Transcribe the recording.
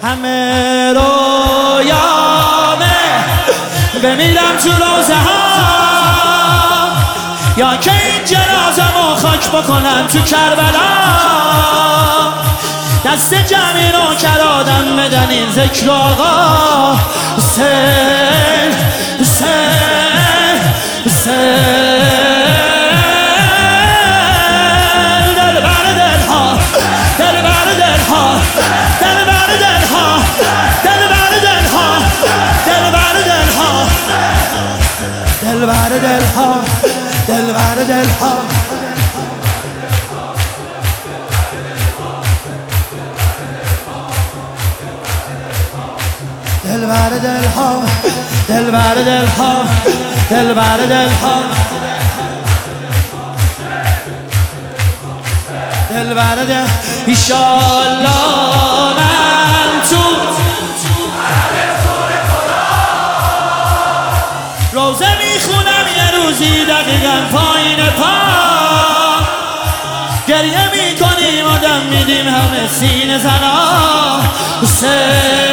همه رویامه بمیرم تو روزه ها، یا که این جنازمو خاک بکنن تو کربلا. دست جمعی رو کرادم بدن این ذکر آقا حسین حسین حسین. دل بر دلها، دل بر دلها، دل بر دلها، دل بر دلها، دل بر دلها، دل بر دلها، دل بر دلها. دل بر دلها، دل بر دلها، دل بر دلها، دل بر دل. ایشالله من تو روزه میخونم یه روزی دقیقا پایین پا، گریه میکنیم و دم میدیم همه سینه زنا. حسین